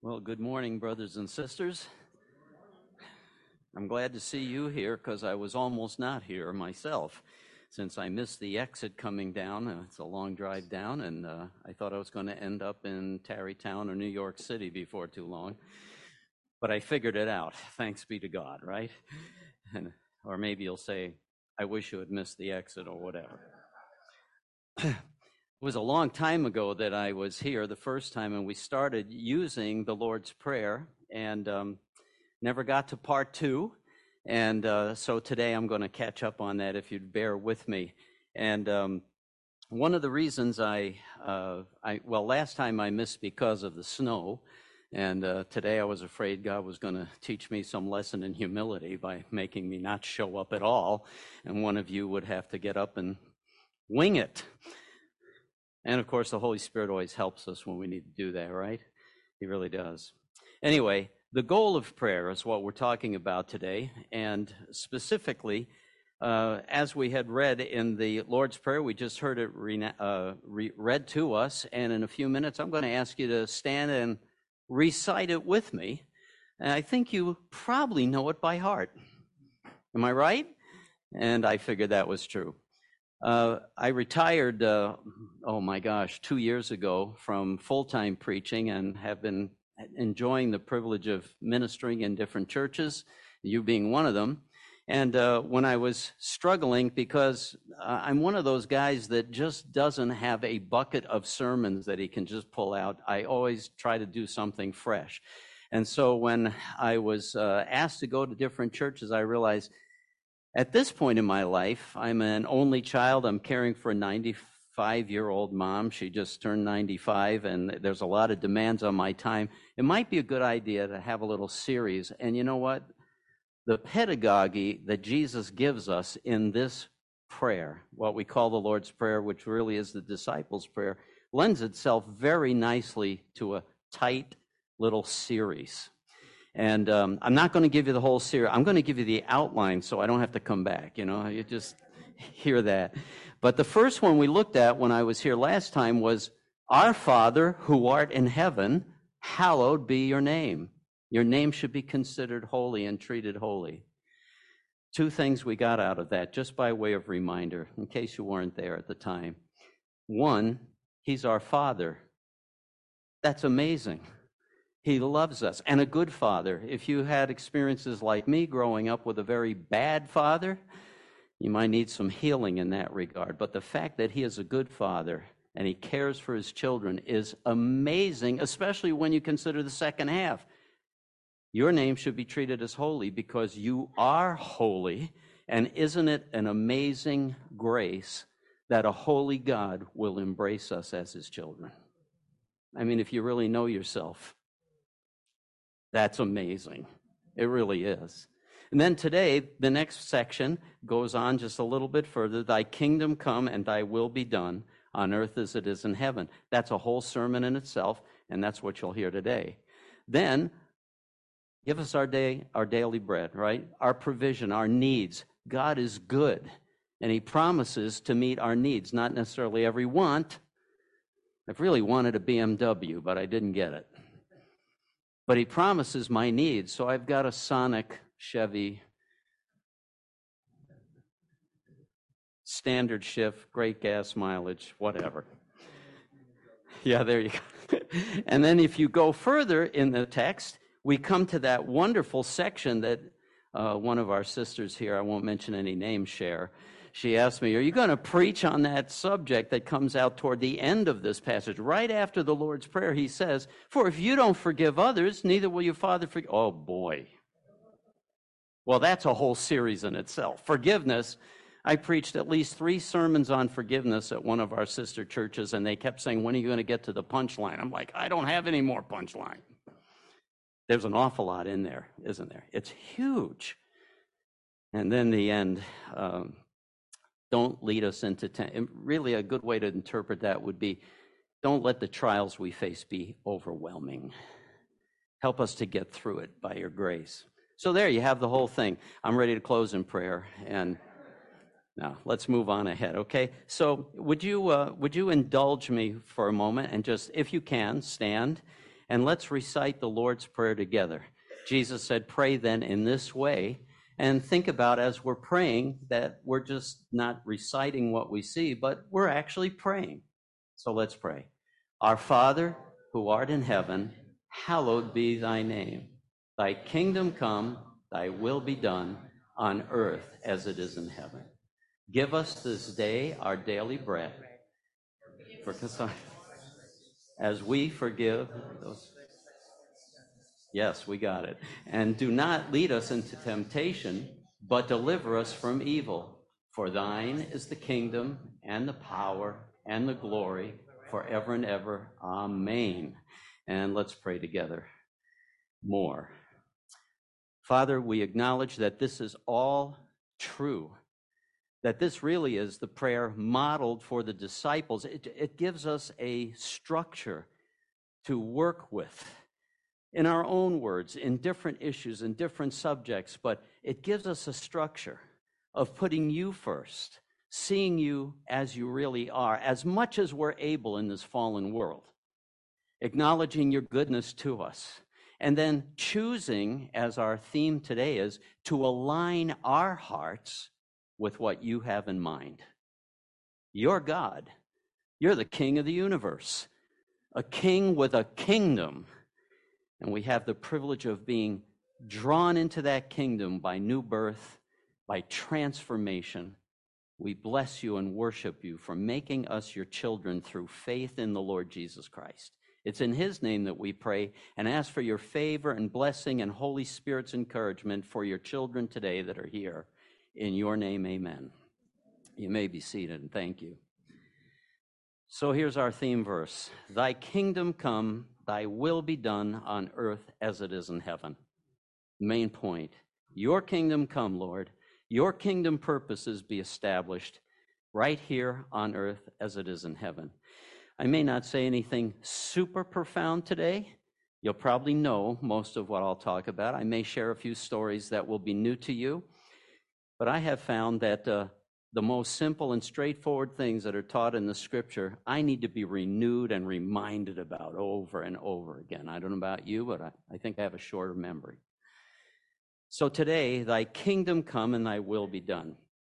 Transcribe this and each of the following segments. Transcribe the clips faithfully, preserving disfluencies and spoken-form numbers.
Well, good morning, brothers and sisters. I'm glad to see you here because I was almost not here myself since I missed the exit coming down. Uh, it's a long drive down, and uh, I thought I was going to end up in Tarrytown or New York City before too long. But I figured it out. Thanks be to God, right? And, or maybe you'll say, I wish you had missed the exit or whatever. It was a long time ago that I was here the first time, and we started using the Lord's Prayer, and um, never got to part two. And uh, so today I'm going to catch up on that if you'd bear with me. And um, one of the reasons I, uh, I, well, last time I missed because of the snow, and uh, today I was afraid God was going to teach me some lesson in humility by making me not show up at all, and one of you would have to get up and wing it. And, of course, the Holy Spirit always helps us when we need to do that, right? He really does. Anyway, the goal of prayer is what we're talking about today. And specifically, uh, as we had read in the Lord's Prayer, we just heard it re- uh, re- read to us. And in a few minutes, I'm going to ask you to stand and recite it with me. And I think you probably know it by heart. Am I right? And I figured that was true. Uh, I retired, uh, oh my gosh, two years ago from full-time preaching and have been enjoying the privilege of ministering in different churches, you being one of them. And uh, when I was struggling, because uh, I'm one of those guys that just doesn't have a bucket of sermons that he can just pull out, I always try to do something fresh. And so when I was uh, asked to go to different churches, I realized at this point in my life, I'm an only child. I'm caring for a ninety-five-year-old mom. She just turned ninety-five, and there's a lot of demands on my time. It might be a good idea to have a little series. And you know what? The pedagogy that Jesus gives us in this prayer, what we call the Lord's Prayer, which really is the disciples' prayer, lends itself very nicely to a tight little series. And um, I'm not going to give you the whole series. I'm going to give you the outline so I don't have to come back. You know, you just hear that. But the first one we looked at when I was here last time was, Our Father who art in heaven, hallowed be your name. Your name should be considered holy and treated holy. Two things we got out of that, just by way of reminder, in case you weren't there at the time. One, he's our Father. That's amazing. He loves us, and a good father. If you had experiences like me growing up with a very bad father, you might need some healing in that regard. But the fact that he is a good father and he cares for his children is amazing, especially when you consider the second half. Your name should be treated as holy because you are holy, and isn't it an amazing grace that a holy God will embrace us as his children? I mean, if you really know yourself, that's amazing. It really is. And then today, the next section goes on just a little bit further. Thy kingdom come and thy will be done on earth as it is in heaven. That's a whole sermon in itself, and that's what you'll hear today. Then, give us our day, our daily bread, right? Our provision, our needs. God is good, and he promises to meet our needs, not necessarily every want. I've really wanted a B M W, but I didn't get it. But he promises my needs. So I've got a Sonic Chevy, standard shift, great gas mileage, whatever. Yeah, there you go. And then if you go further in the text, we come to that wonderful section that uh, one of our sisters here, I won't mention any names, share. She asked me, are you going to preach on that subject that comes out toward the end of this passage? Right after the Lord's Prayer, he says, for if you don't forgive others, neither will your Father forgive. Oh, boy. Well, that's a whole series in itself. Forgiveness. I preached at least three sermons on forgiveness at one of our sister churches, and they kept saying, when are you going to get to the punchline? I'm like, I don't have any more punchline. There's an awful lot in there, isn't there? It's huge. And then the end, um, don't lead us into ten. Really, a good way to interpret that would be, don't let the trials we face be overwhelming. Help us to get through it by your grace. So there you have the whole thing. I'm ready to close in prayer, and now let's move on ahead, okay? So would you uh, would you indulge me for a moment and just, if you can, stand, and let's recite the Lord's Prayer together. Jesus said, pray then in this way, and think about as we're praying that we're just not reciting what we see, but we're actually praying. So let's pray. Our Father, who art in heaven, hallowed be thy name. Thy kingdom come, thy will be done on earth as it is in heaven. Give us this day our daily bread. For as we forgive those. Yes, we got it. And do not lead us into temptation, but deliver us from evil. For thine is the kingdom and the power and the glory forever and ever. Amen. And let's pray together more. Father, we acknowledge that this is all true, that this really is the prayer modeled for the disciples. It, it gives us a structure to work with in our own words, in different issues, in different subjects, but it gives us a structure of putting you first, seeing you as you really are, as much as we're able in this fallen world, acknowledging your goodness to us, and then choosing, as our theme today is, to align our hearts with what you have in mind. You're God. You're the King of the universe, a king with a kingdom. And we have the privilege of being drawn into that kingdom by new birth, by transformation. We bless you and worship you for making us your children through faith in the Lord Jesus Christ. It's in his name that we pray and ask for your favor and blessing and Holy Spirit's encouragement for your children today that are here. In your name, amen. You may be seated, and thank you. So here's our theme verse. Thy kingdom come, thy will be done on earth as it is in heaven. Main point. Your kingdom come, Lord. Your kingdom purposes be established right here on earth as it is in heaven. I may not say anything super profound today. You'll probably know most of what I'll talk about. I may share a few stories that will be new to you. But I have found that uh, the most simple and straightforward things that are taught in the scripture, I need to be renewed and reminded about over and over again. I don't know about you, but I, I think I have a shorter memory. So today, thy kingdom come and thy will be done.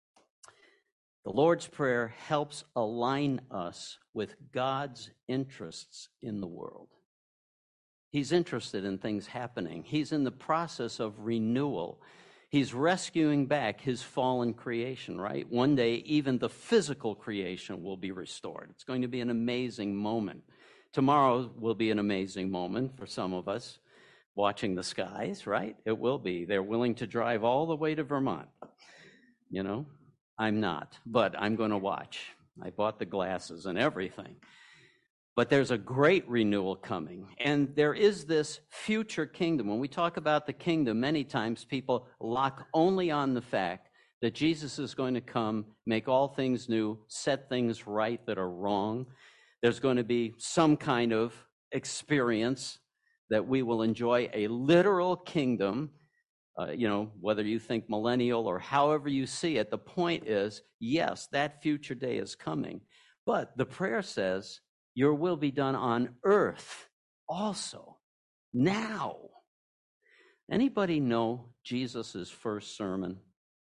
The Lord's Prayer helps align us with God's interests in the world. He's interested in things happening. He's in the process of renewal. He's rescuing back his fallen creation, right? One day, even the physical creation will be restored. It's going to be an amazing moment. Tomorrow will be an amazing moment for some of us watching the skies, right? It will be. They're willing to drive all the way to Vermont. You know, I'm not, but I'm going to watch. I bought the glasses and everything. But there's a great renewal coming, and there is this future kingdom. When we talk about the kingdom, many times people lock only on the fact that Jesus is going to come, make all things new, set things right that are wrong. There's going to be some kind of experience that we will enjoy a literal kingdom, uh, you know, whether you think millennial or however you see it. The point is, yes, that future day is coming. But the prayer says, your will be done on earth also, now. Anybody know Jesus' first sermon?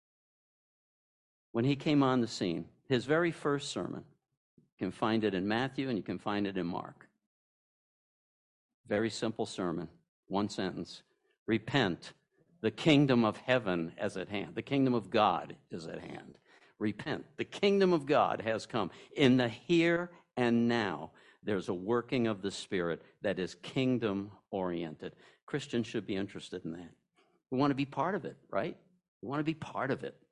When he came on the scene, his very first sermon. You can find it in Matthew and you can find it in Mark. Very simple sermon, one sentence. Repent, the kingdom of heaven is at hand. The kingdom of God is at hand. Repent, the kingdom of God has come. In the here and now, there's a working of the Spirit that is kingdom-oriented. Christians should be interested in that. We want to be part of it, right? We want to be part of it.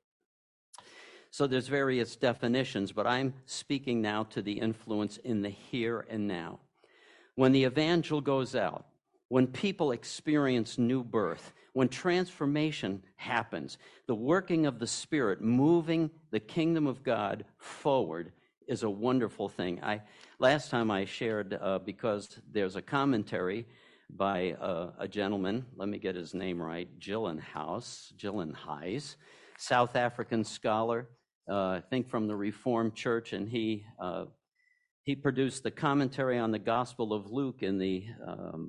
So there's various definitions, but I'm speaking now to the influence in the here and now. When the evangel goes out, when people experience new birth, when transformation happens, the working of the Spirit moving the kingdom of God forward is a wonderful thing. I last time I shared, uh, because there's a commentary by uh, a gentleman, let me get his name right, Gyllenhaus, Gyllenhays, South African scholar, uh, I think from the Reformed Church, and he uh, he produced the commentary on the Gospel of Luke in the um,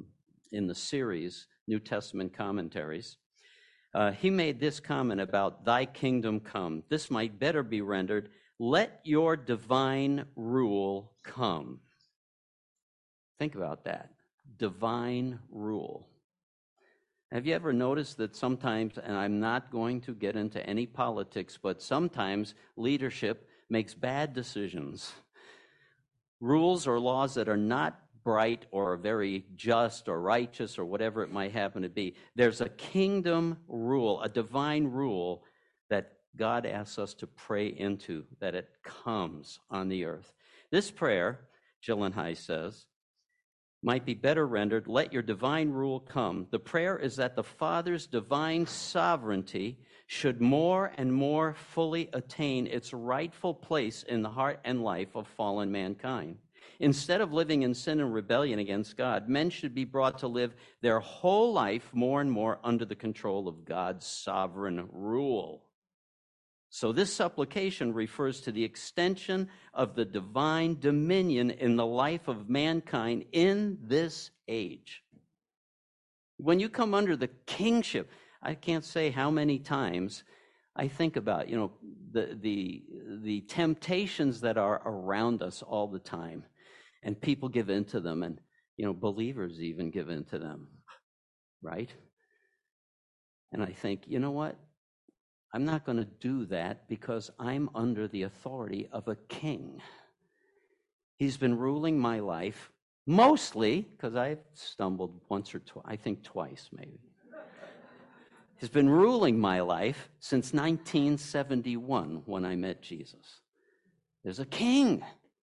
in the series, New Testament Commentaries. Uh, he made this comment about thy kingdom come. This might better be rendered, let your divine rule come. Think about that. Divine rule. Have you ever noticed that sometimes, and I'm not going to get into any politics, but sometimes leadership makes bad decisions. Rules or laws that are not bright or very just or righteous or whatever it might happen to be. There's a kingdom rule, a divine rule that God asks us to pray into, that it comes on the earth. This prayer, Gyllenhaal says, might be better rendered, let your divine rule come. The prayer is that the Father's divine sovereignty should more and more fully attain its rightful place in the heart and life of fallen mankind. Instead of living in sin and rebellion against God, men should be brought to live their whole life more and more under the control of God's sovereign rule. So this supplication refers to the extension of the divine dominion in the life of mankind in this age. When you come under the kingship, I can't say how many times I think about, you know, the the the temptations that are around us all the time. And people give in to them, and, you know, believers even give in to them, right? And I think, you know what? I'm not going to do that because I'm under the authority of a king. He's been ruling my life, mostly, because I've stumbled once or twice, I think twice maybe. He's been ruling my life since nineteen seventy-one when I met Jesus. There's a king.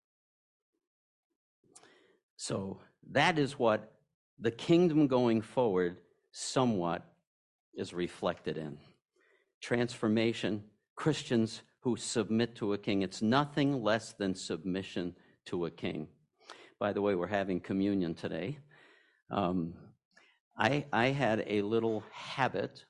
So that is what the kingdom going forward somewhat is reflected in. Transformation, Christians who submit to a king. It's nothing less than submission to a king. By the way, we're having communion today. Um, I, I had a little habit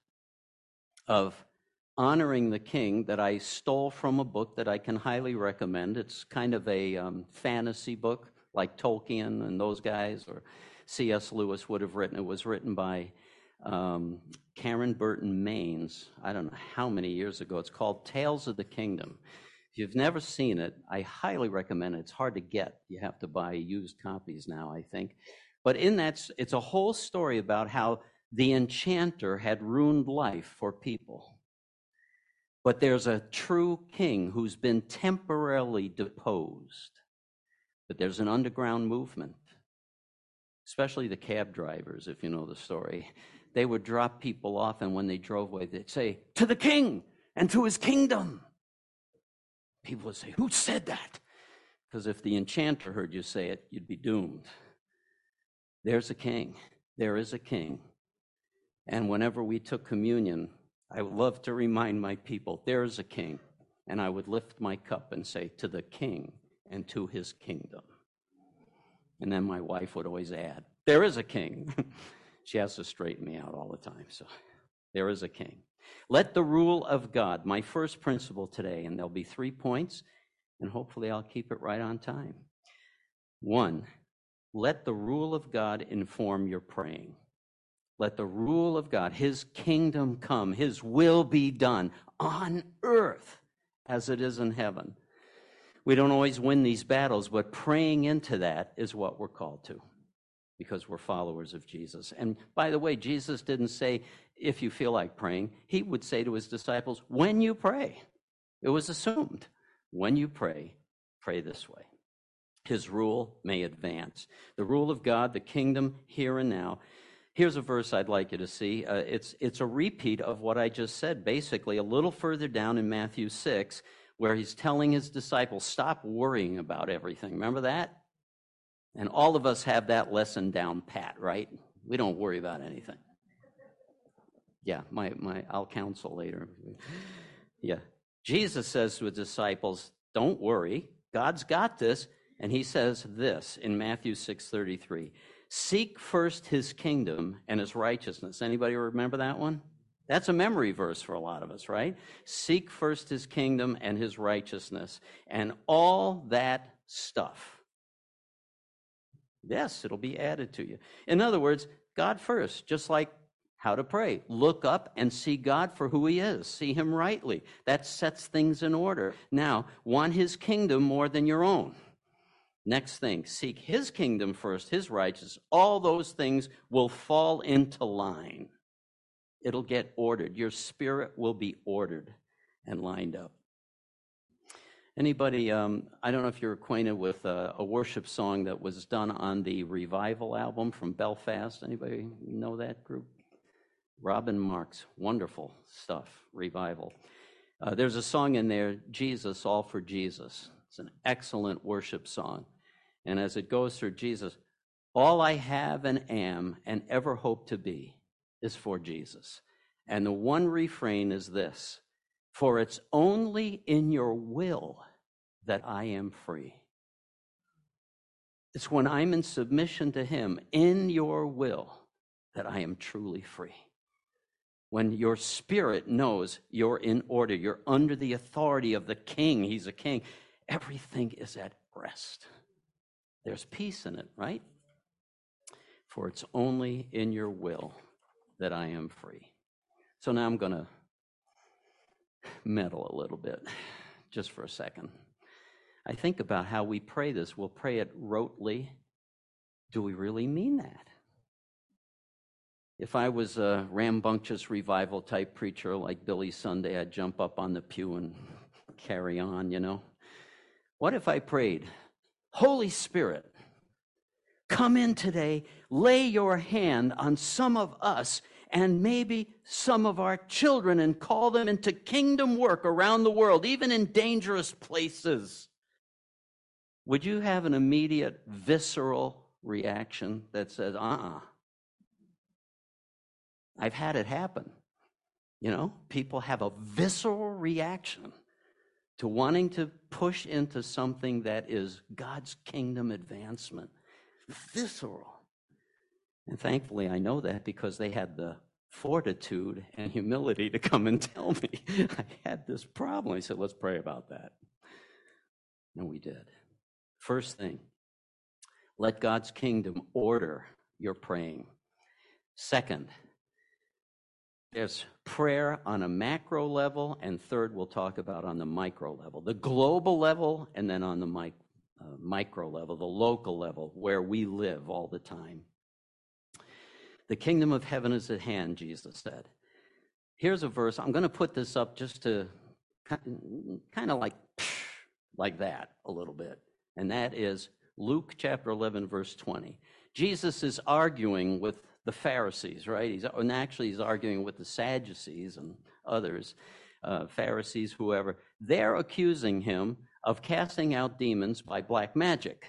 of honoring the king that I stole from a book that I can highly recommend. It's kind of a um, fantasy book, like Tolkien and those guys, or C S Lewis would have written. It was written by um, Karen Burton Maines, I don't know how many years ago. It's called Tales of the Kingdom. If you've never seen it, I highly recommend it. It's hard to get. You have to buy used copies now, I think. But in that, it's a whole story about how the enchanter had ruined life for people. But there's a true king who's been temporarily deposed. But there's an underground movement, especially the cab drivers, if you know the story. They would drop people off, and when they drove away, they'd say, to the king and to his kingdom. People would say, who said that? Because if the enchanter heard you say it, you'd be doomed. There's a king. There is a king. And whenever we took communion, I would love to remind my people, there is a king. And I would lift my cup and say, to the king and to his kingdom. And then my wife would always add, there is a king. She has to straighten me out all the time. So there is a king. Let the rule of God, my first principle today, and there'll be three points, and hopefully I'll keep it right on time. One, let the rule of God inform your praying. Let the rule of God, his kingdom come, his will be done on earth as it is in heaven. We don't always win these battles, but praying into that is what we're called to because we're followers of Jesus. And by the way, Jesus didn't say, if you feel like praying. He would say to his disciples, when you pray. It was assumed, when you pray, pray this way. His rule may advance. The rule of God, the kingdom here and now. Here's a verse I'd like you to see. Uh, it's, it's a repeat of what I just said, basically, a little further down in Matthew six, where he's telling his disciples, stop worrying about everything. Remember that? And all of us have that lesson down pat, right? We don't worry about anything. Yeah, my, my, I'll counsel later. Yeah. Jesus says to his disciples, don't worry. God's got this. And he says this in Matthew six thirty-three, seek first his kingdom and his righteousness. Anybody remember that one? That's a memory verse for a lot of us, right? Seek first his kingdom and his righteousness, and all that stuff Yes, it'll be added to you. In other words, God first, just like how to pray. Look up and see God for who he is. See him rightly. That sets things in order. Now, want his kingdom more than your own. Next thing, seek his kingdom first, his righteousness. All those things will fall into line. It'll get ordered. Your spirit will be ordered and lined up. Anybody, um, I don't know if you're acquainted with a, a worship song that was done on the Revival album from Belfast. Anybody know that group? Robin Marks, wonderful stuff, Revival. Uh, there's a song in there, Jesus, All for Jesus. It's an excellent worship song. And as it goes through Jesus, all I have and am and ever hope to be is for Jesus. And the one refrain is this: for it's only in your will that I am free. It's when I'm in submission to him, in your will, that I am truly free. When your spirit knows you're in order, you're under the authority of the king, he's a king, everything is at rest. There's peace in it, right? For it's only in your will that I am free. So now I'm going to meddle a little bit, just for a second. I think about how we pray this. We'll pray it rotely. Do we really mean that? If I was a rambunctious revival type preacher like Billy Sunday, I'd jump up on the pew and carry on, you know. What if I prayed, Holy Spirit, come in today, lay your hand on some of us and maybe some of our children and call them into kingdom work around the world, even in dangerous places? Would you have an immediate visceral reaction that says, uh-uh? I've had it happen. You know, people have a visceral reaction to wanting to push into something that is God's kingdom advancement. Visceral. And thankfully, I know that because they had the fortitude and humility to come and tell me I had this problem. I said, let's pray about that. And we did. First thing, let God's kingdom order your praying. Second, there's prayer on a macro level, and third, we'll talk about on the micro level, the global level, and then on the mic, uh, micro level, the local level, where we live all the time. The kingdom of heaven is at hand, Jesus said. Here's a verse. I'm going to put this up just to kind of like, like that a little bit, and that is Luke chapter eleven, verse twenty. Jesus is arguing with the Pharisees, right? He's, and actually he's arguing with the Sadducees and others, uh, Pharisees, whoever. They're accusing him of casting out demons by black magic.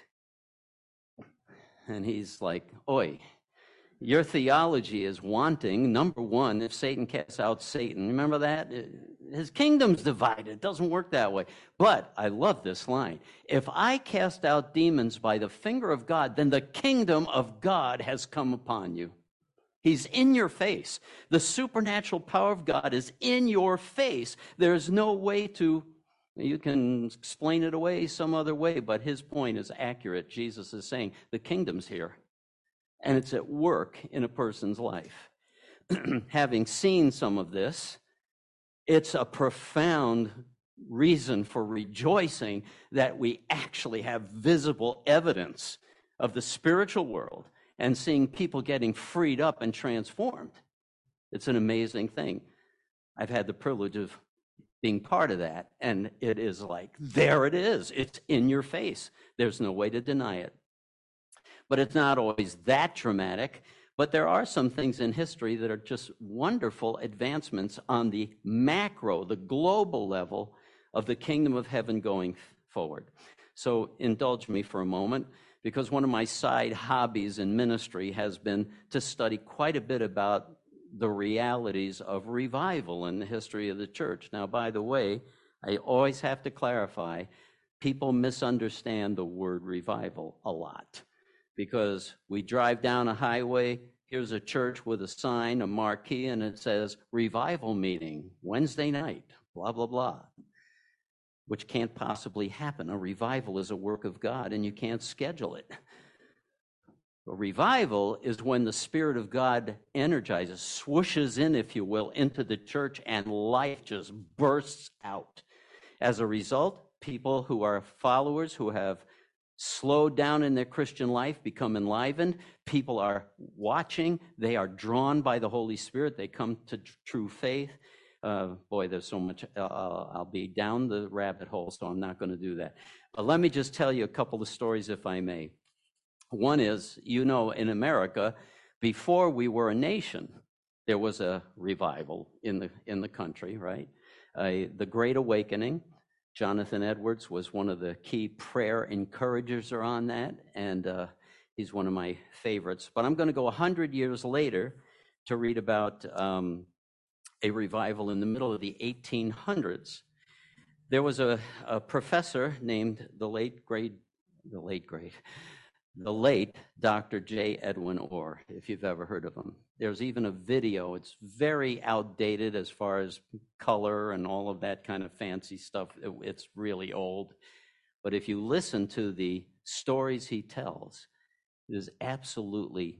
And he's like, oi, your theology is wanting. Number one, if Satan casts out Satan, remember that? His kingdom's divided. It doesn't work that way. But I love this line. If I cast out demons by the finger of God, then the kingdom of God has come upon you. He's in your face. The supernatural power of God is in your face. There's no way to, you can explain it away some other way, but his point is accurate. Jesus is saying the kingdom's here, and it's at work in a person's life. Having seen some of this, it's a profound reason for rejoicing that we actually have visible evidence of the spiritual world and seeing people getting freed up and transformed. It's an amazing thing. I've had the privilege of being part of that, and it is like, there it is. It's in your face. There's no way to deny it. But it's not always that dramatic, but there are some things in history that are just wonderful advancements on the macro, the global level of the kingdom of heaven going forward. So indulge me for a moment, because one of my side hobbies in ministry has been to study quite a bit about the realities of revival in the history of the church. Now, by the way, I always have to clarify, people misunderstand the word revival a lot, because we drive down a highway, here's a church with a sign, a marquee, and it says revival meeting, Wednesday night, blah, blah, blah, which can't possibly happen. A revival is a work of God, and you can't schedule it. A revival is when the Spirit of God energizes, swooshes in, if you will, into the church, and life just bursts out. As a result, people who are followers, who have slowed down in their Christian life, become enlivened. People are watching. They are drawn by the Holy Spirit. They come to tr- true faith. Uh, boy, there's so much. Uh, I'll be down the rabbit hole, so I'm not going to do that. But let me just tell you a couple of stories, if I may. One is, you know, in America, before we were a nation, there was a revival in the in the country, right? Uh, the Great Awakening. Jonathan Edwards was one of the key prayer encouragers on that, and uh, he's one of my favorites. But I'm going to go one hundred years later to read about um, a revival in the middle of the eighteen hundreds. There was a, a professor named the late great, the late great, the late Doctor J. Edwin Orr, if you've ever heard of him. There's even a video. It's very outdated as far as color and all of that kind of fancy stuff. It's really old. But if you listen to the stories he tells, it is absolutely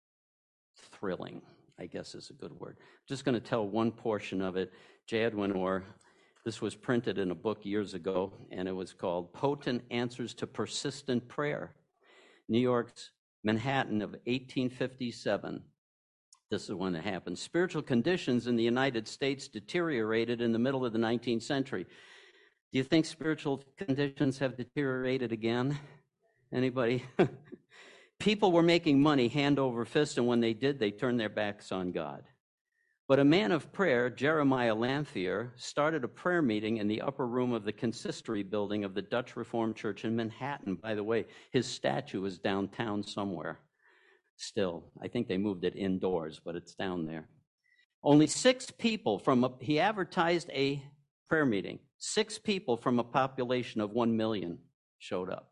thrilling, I guess is a good word. I'm just going to tell one portion of it. J. Edwin Orr, this was printed in a book years ago, and it was called Potent Answers to Persistent Prayer. New York's Manhattan of eighteen fifty-seven. This is when it happened. Spiritual conditions in the United States deteriorated in the middle of the nineteenth century. Do you think spiritual conditions have deteriorated again? Anybody? People were making money hand over fist, and when they did, they turned their backs on God. But a man of prayer, Jeremiah Lanphier, started a prayer meeting in the upper room of the consistory building of the Dutch Reformed Church in Manhattan. By the way, his statue is downtown somewhere still. I think they moved it indoors, but it's down there. Only six people from a, he advertised a prayer meeting. Six people from a population of one million showed up.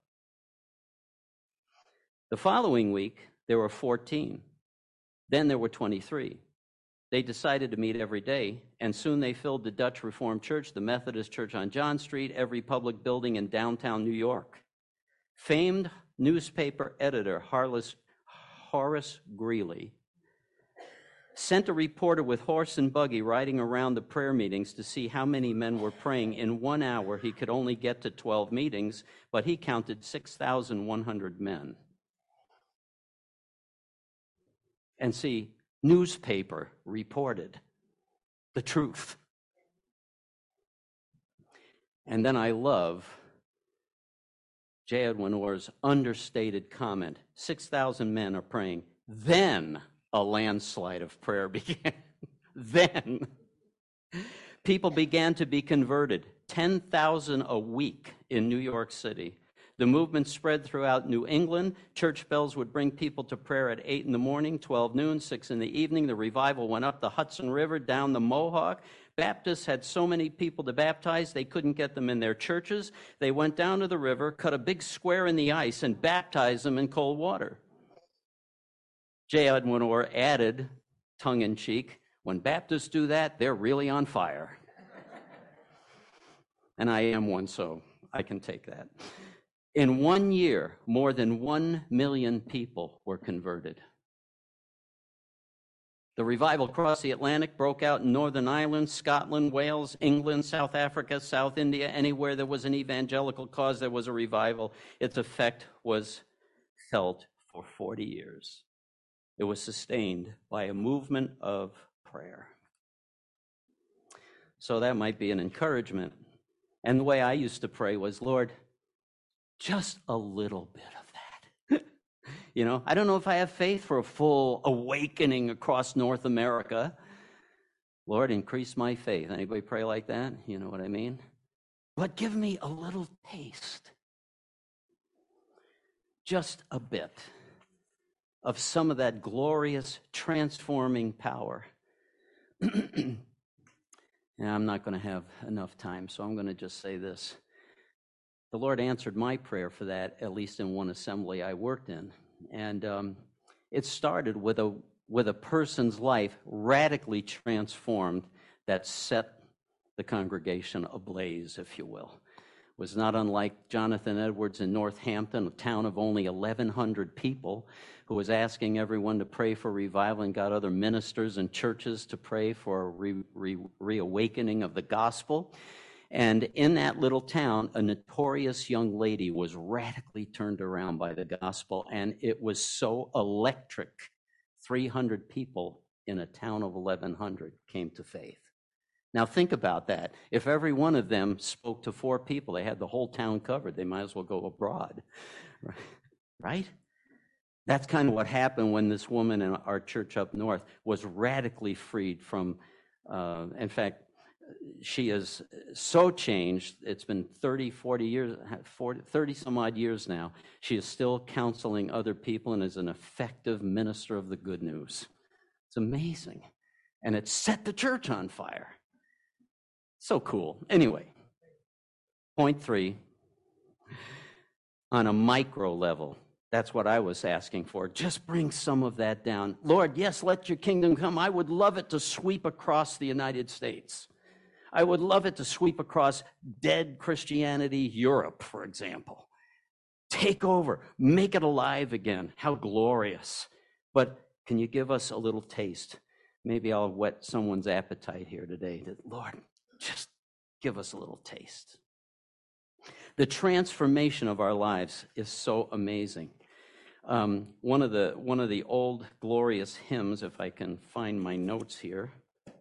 The following week, there were fourteen. Then there were twenty-three. They decided to meet every day, and soon they filled the Dutch Reformed Church, the Methodist Church on John Street, every public building in downtown New York. Famed newspaper editor Horace, Horace Greeley sent a reporter with horse and buggy riding around the prayer meetings to see how many men were praying. In one hour, he could only get to twelve meetings, but he counted six thousand one hundred men. And see, newspaper reported the truth. And then I love J. Edwin Orr's understated comment. six thousand men are praying. Then a landslide of prayer began. Then people began to be converted. ten thousand a week in New York City. The movement spread throughout New England. Church bells would bring people to prayer at eight in the morning, twelve noon, six in the evening. The revival went up the Hudson River, down the Mohawk. Baptists had so many people to baptize, they couldn't get them in their churches. They went down to the river, cut a big square in the ice, and baptized them in cold water. J. Edwin Orr added, tongue-in-cheek, when Baptists do that, they're really on fire. And I am one, so I can take that. In one year, more than one million people were converted. The revival across the Atlantic broke out in Northern Ireland, Scotland, Wales, England, South Africa, South India. Anywhere there was an evangelical cause, there was a revival. Its effect was felt for forty years. It was sustained by a movement of prayer. So that might be an encouragement. And the way I used to pray was, Lord, just a little bit of that. You know, I don't know if I have faith for a full awakening across North America. Lord, increase my faith. Anybody pray like that? You know what I mean? But give me a little taste. Just a bit of some of that glorious transforming power. And I'm not going to have enough time, so I'm going to just say this. The Lord answered my prayer for that, at least in one assembly I worked in. And um, it started with a with a person's life radically transformed that set the congregation ablaze, if you will. was not unlike Jonathan Edwards in Northampton, a town of only eleven hundred people, who was asking everyone to pray for revival and got other ministers and churches to pray for a re- re- reawakening of the gospel. And in that little town, a notorious young lady was radically turned around by the gospel, and it was so electric. three hundred people in a town of eleven hundred came to faith. Now think about that. If every one of them spoke to four people, they had the whole town covered. They might as well go abroad, right? That's kind of what happened when this woman in our church up north was radically freed from, uh, in fact, she is so changed. It's been thirty, forty years, forty, thirty some odd years now. She is still counseling other people and is an effective minister of the good news. It's amazing. And it set the church on fire. So cool. Anyway, point three, on a micro level, that's what I was asking for. Just bring some of that down. Lord, yes, let your kingdom come. I would love it to sweep across the United States. I would love it to sweep across dead Christianity Europe, for example. Take over, make it alive again. How glorious. But can you give us a little taste? Maybe I'll whet someone's appetite here today. That, Lord, just give us a little taste. The transformation of our lives is so amazing. Um, one of the one of the old glorious hymns, if I can find my notes here,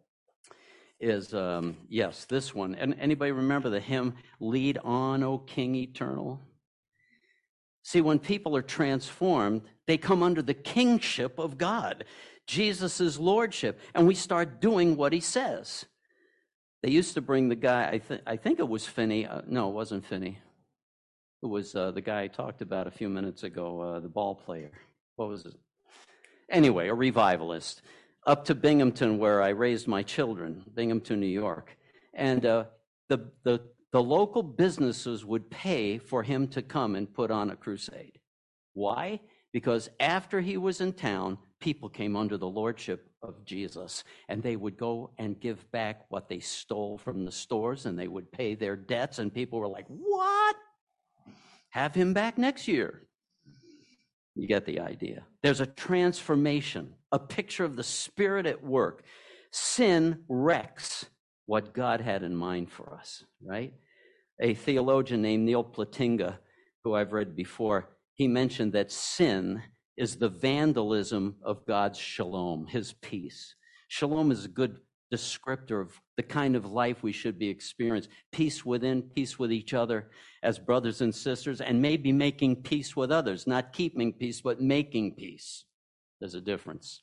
is um, yes, this one. And anybody remember the hymn, "Lead on, O King Eternal"? See, when people are transformed, they come under the kingship of God, Jesus' lordship, and we start doing what he says. They used to bring the guy, I, th- I think it was Finney. Uh, no, it wasn't Finney. It was uh, the guy I talked about a few minutes ago, uh, the ball player. What was it? Anyway, a revivalist, up to Binghamton, where I raised my children, Binghamton, New York. And uh, the, the, the local businesses would pay for him to come and put on a crusade. Why? Because after he was in town, people came under the lordship of Jesus, and they would go and give back what they stole from the stores, and they would pay their debts, and people were like, what? Have him back next year. You get the idea. There's a transformation, a picture of the Spirit at work. Sin wrecks what God had in mind for us, right? A theologian named Neil Platinga, who I've read before, he mentioned that sin is the vandalism of God's shalom, his peace. Shalom is a good descriptor of the kind of life we should be experiencing. Peace within, peace with each other as brothers and sisters, and maybe making peace with others, not keeping peace, but making peace. There's a difference.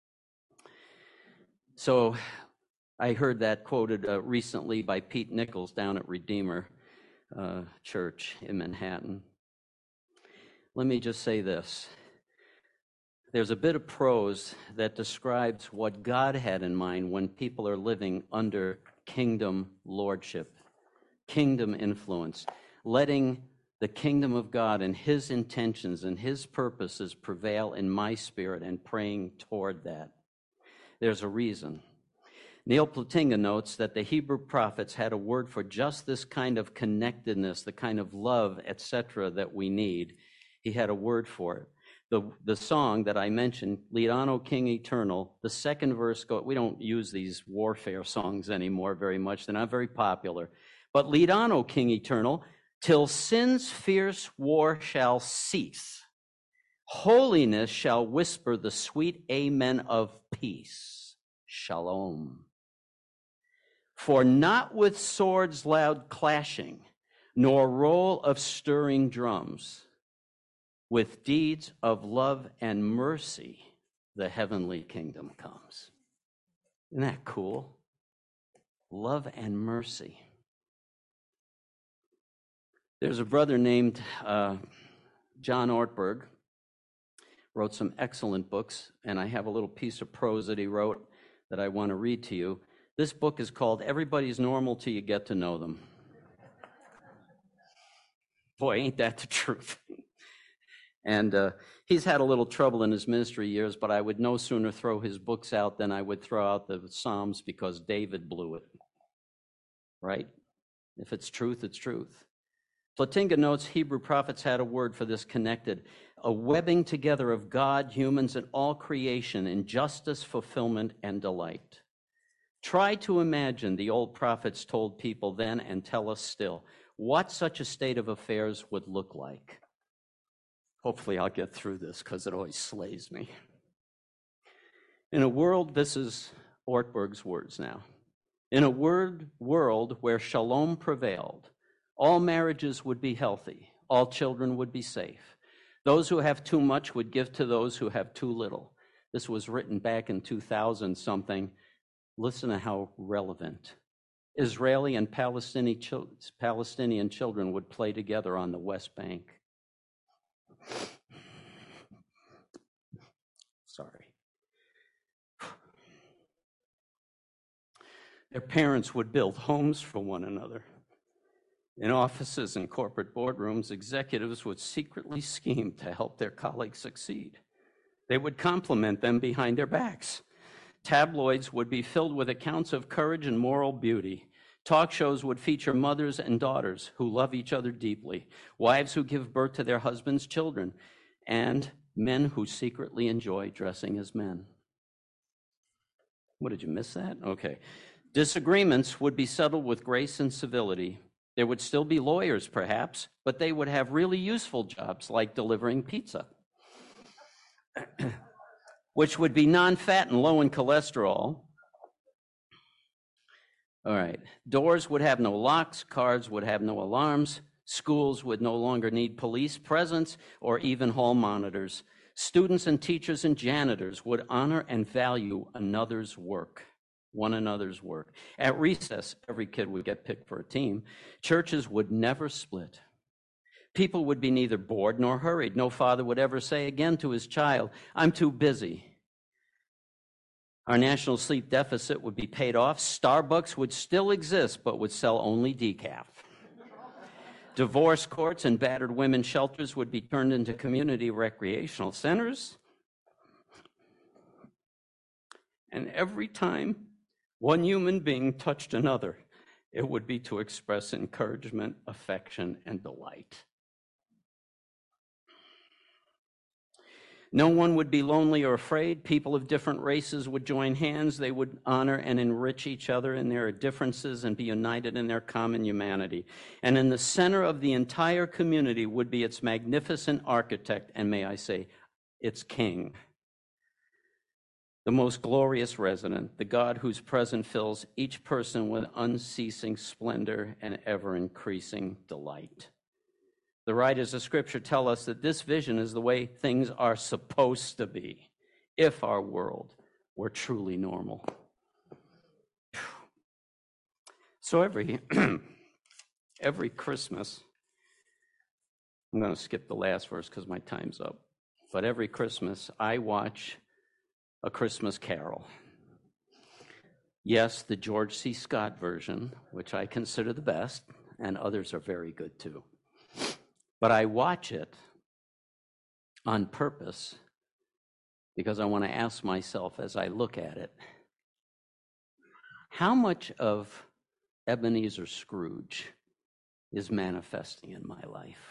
So I heard that quoted uh, recently by Pete Nichols down at Redeemer uh, Church in Manhattan. Let me just say this. There's a bit of prose that describes what God had in mind when people are living under kingdom lordship, kingdom influence, letting the kingdom of God and his intentions and his purposes prevail in my spirit and praying toward that. There's a reason. Neil Platinga notes that the Hebrew prophets had a word for just this kind of connectedness, the kind of love, et cetera, that we need. He had a word for it. The, the song that I mentioned, Lead On, O King Eternal, the second verse, go, we don't use these warfare songs anymore very much. They're not very popular. But lead on, O King Eternal, till sin's fierce war shall cease. Holiness shall whisper the sweet amen of peace. Shalom. For not with swords loud clashing, nor roll of stirring drums, with deeds of love and mercy, the heavenly kingdom comes. Isn't that cool? Love and mercy. There's a brother named uh, John Ortberg, wrote some excellent books, and I have a little piece of prose that he wrote that I want to read to you. This book is called Everybody's Normal Till You Get to Know Them. Boy, ain't that the truth. And uh, he's had a little trouble in his ministry years, but I would no sooner throw his books out than I would throw out the Psalms because David blew it. Right? If it's truth, it's truth. Platinga notes Hebrew prophets had a word for this connected, a webbing together of God, humans, and all creation in justice, fulfillment, and delight. Try to imagine the old prophets told people then and tell us still what such a state of affairs would look like. Hopefully I'll get through this because it always slays me. In a world, this is Ortberg's words now. In a word world where shalom prevailed, all marriages would be healthy, all children would be safe. Those who have too much would give to those who have too little. This was written back in two thousand something. Listen to how relevant. Israeli and Palestinian Palestinian children would play together on the West Bank. Sorry. Their parents would build homes for one another. In offices and corporate boardrooms, executives would secretly scheme to help their colleagues succeed. They would compliment them behind their backs. Tabloids would be filled with accounts of courage and moral beauty. Talk shows would feature mothers and daughters who love each other deeply, wives who give birth to their husbands' children, and men who secretly enjoy dressing as men. What, did you miss that? Okay. Disagreements would be settled with grace and civility. There would still be lawyers, perhaps, but they would have really useful jobs like delivering pizza, which would be non-fat and low in cholesterol. All right. Doors would have no locks, cars would have no alarms, schools would no longer need police presence or even hall monitors. Students and teachers and janitors would honor and value another's work. One another's work. At recess, every kid would get picked for a team. Churches would never split. People would be neither bored nor hurried. No father would ever say again to his child, "I'm too busy." Our national sleep deficit would be paid off. Starbucks would still exist, but would sell only decaf. Divorce courts and battered women's shelters would be turned into community recreational centers. And every time one human being touched another, it would be to express encouragement, affection, and delight. No one would be lonely or afraid. People of different races would join hands. They would honor and enrich each other in their differences and be united in their common humanity. And in the center of the entire community would be its magnificent architect, and may I say, its king. The most glorious resident, the God whose presence fills each person with unceasing splendor and ever-increasing delight. The writers of Scripture tell us that this vision is the way things are supposed to be if our world were truly normal. So every, every Christmas, I'm going to skip the last verse because my time's up, but every Christmas I watch A Christmas Carol. Yes, the George C. Scott version, which I consider the best, and others are very good too. But I watch it on purpose because I want to ask myself as I look at it, how much of Ebenezer Scrooge is manifesting in my life?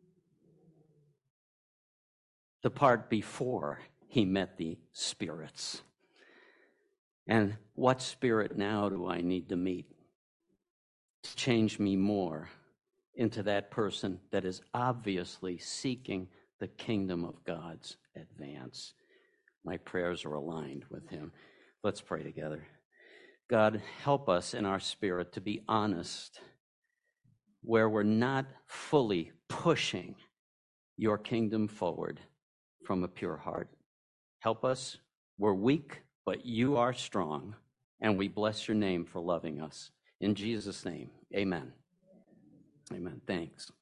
The part before he met the spirits. And what spirit now do I need to meet to change me more into that person that is obviously seeking the kingdom of God's advance? My prayers are aligned with him. Let's pray together. God, help us in our spirit to be honest where we're not fully pushing your kingdom forward from a pure heart. Help us. We're weak, but you are strong, and we bless your name for loving us. In Jesus' name, amen. Amen. Thanks.